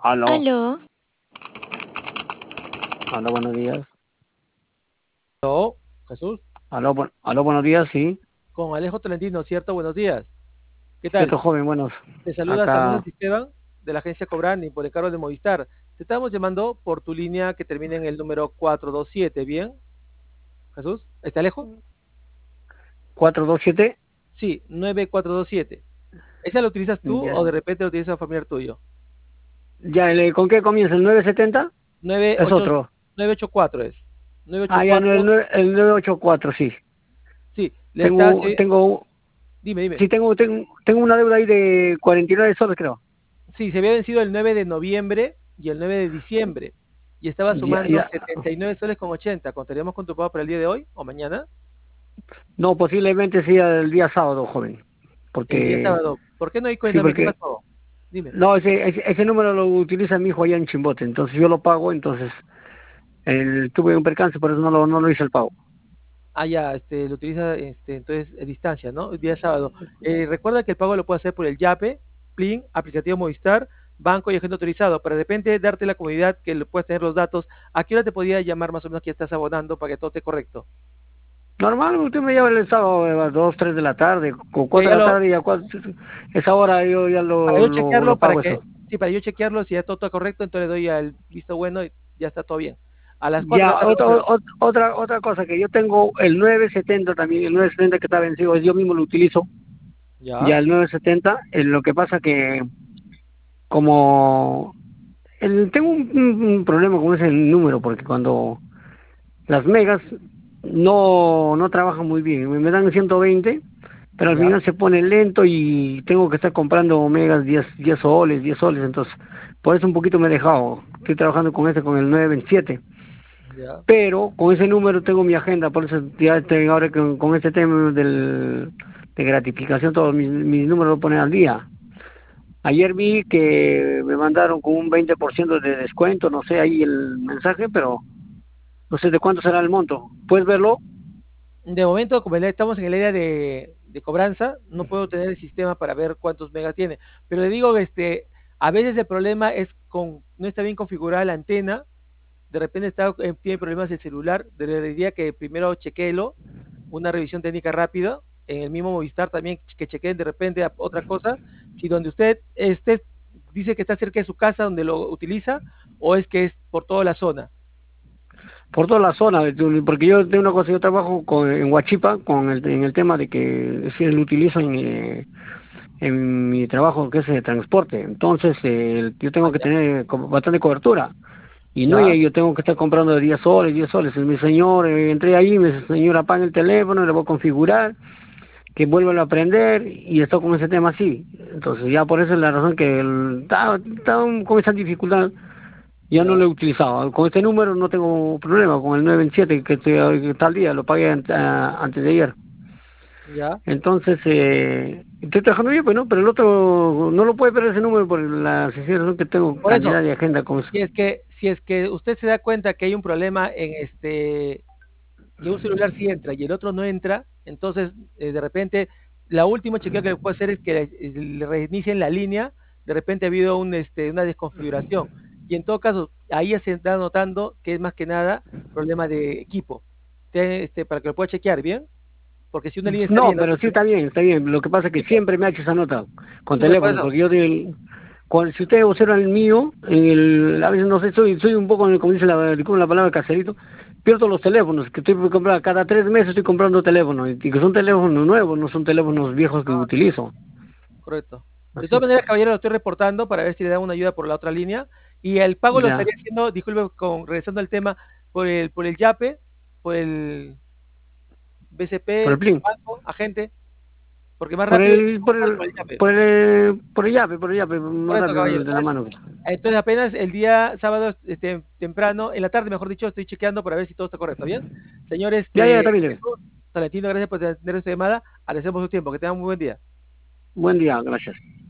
Aló, Aló, aló, buenos días. No, Jesús, Aló, buenos días, sí. con Alejo Tolentino, ¿cierto? Buenos días. ¿Qué tal? Cierto joven, buenos. Te saluda Samuel Acá, Esteban de la agencia Cobrani por encargo de Movistar. Te estamos llamando por tu línea que termina en el número 427, ¿bien? Jesús, ¿está Alejo? 427. Sí, 9427. ¿Esa la utilizas tú Ya, o de repente la utiliza un familiar tuyo? ya, ¿con qué comienza? ¿El 970? Es 98, otro. 984 es. Ya, no, 984, el 984, sí. sí, le está, Tengo, sí, tengo, dime. sí, tengo una deuda ahí de 49 soles, creo. Sí, se había vencido el 9 de noviembre y el 9 de diciembre. Y estaba Ya, sumando ya. 79 soles con 80. ¿Contaríamos con tu pago para el día de hoy o mañana? No, posiblemente sea el día sábado, joven. El día Porque, sábado. ¿Por qué no hay sí, cuéntame qué porque, pasó? Dime. no, ese número lo utiliza mi hijo allá en Chimbote. Entonces yo lo pago, entonces tuve un percance, por eso no lo hice el pago. Ah, ya, lo utiliza entonces a distancia, ¿no? El día sábado. Recuerda que el pago lo puede hacer por el Yape, Plin, aplicativo Movistar, banco y agente autorizado. Para de repente darte la comodidad que le puedes tener los datos. ¿A qué hora te podría llamar más o menos que ya estás abonando para que todo esté correcto? Normal, usted me lleva el sábado a las 2, 3 de la tarde, o Ya, 4 de la tarde, y a 4, esa hora yo ya para yo chequearlo, lo pago eso. para yo chequearlo, si ya todo está correcto, entonces le doy al visto bueno y ya está todo bien. A las 4 de Ya, la tarde, más o menos. otra cosa, que yo tengo el 970 también, el 970 que está vencido, yo mismo lo utilizo, Ya, ya el 970, lo que pasa que como tengo un problema con ese número, porque cuando las megas no trabajan muy bien, me dan 120, pero al ya, final se pone lento y tengo que estar comprando megas 10 soles, 10 soles, entonces por eso un poquito me he dejado. Estoy trabajando con el 927, ya, pero con ese número tengo mi agenda, por eso ya ahora con este tema de gratificación, todos mis números lo ponen al día. Ayer vi que me mandaron con un 20% de descuento, no sé ahí el mensaje, pero no sé de cuánto será el monto. ¿Puedes verlo? De momento, como estamos en el área de cobranza, no puedo tener el sistema para ver cuántos megas tiene. Pero le digo, a veces el problema es no está bien configurada la antena, de repente tiene problemas el celular, le diría que primero chequéelo, una revisión técnica rápida, en el mismo Movistar también que chequeen de repente otra cosa, si donde usted dice que está cerca de su casa donde lo utiliza, o es que es por toda la zona. Por toda la zona, porque yo de una cosa, yo trabajo en Huachipa en el tema de que sí lo utilizo en mi trabajo que es de transporte, entonces yo Ah, tengo que ya, tener bastante cobertura, y no, ya, y yo tengo que estar comprando de 10 soles, 10 soles, mi señor, entré ahí, mi señor apaga el teléfono, le voy a configurar, que vuelvan a aprender, y estoy con ese tema así, entonces ya por eso es la razón que está con esa dificultad. Ya no ya, lo he utilizado. Con este número no tengo problema, con el 927 que está al día, lo pagué antes de ayer. ya. Entonces, estoy trabajando bien, pues no, pero el otro no lo puede perder ese número por la sencilla razón que tengo Por cantidad eso, de agenda con eso. si es que usted se da cuenta que hay un problema en que un celular sí entra y el otro no entra, entonces de repente la última chequeo que le puede hacer es que le reinicien la línea, de repente ha habido una desconfiguración. Y en todo caso, ahí ya se está notando que es más que nada problema de equipo. Para que lo pueda chequear bien, porque si una línea está No, bien, la pero otra sí está bien, está bien, está bien. Lo que pasa es que equipo. siempre me ha hecho esa nota con Sí, pues por teléfono, eso. porque si ustedes observan el mío, a veces no sé, soy un poco, como dice disculpen la palabra caserito, pierdo los teléfonos, que estoy por comprar, cada 3 meses estoy comprando teléfonos, y que son teléfonos nuevos, no son teléfonos viejos que Ah, utilizo. correcto. De Así, todas maneras, caballero, lo estoy reportando para ver si le dan una ayuda por la otra línea. Y el pago lo ya. estaría haciendo, disculpe, regresando al tema, por el Yape, por el Por el BCP, Plin. banco, agente, porque más rápido es por el Yape. Por el yape, Por más eso, rápido caballero. de la mano. Entonces, apenas el día sábado, temprano, en la tarde, mejor dicho, estoy chequeando para ver si todo está correcto. ¿Bien? Señor Ya, está bien. Jesús Tolentino, gracias por tener esta llamada. Agradecemos su tiempo. Que tengan un muy buen día. Buen día, gracias.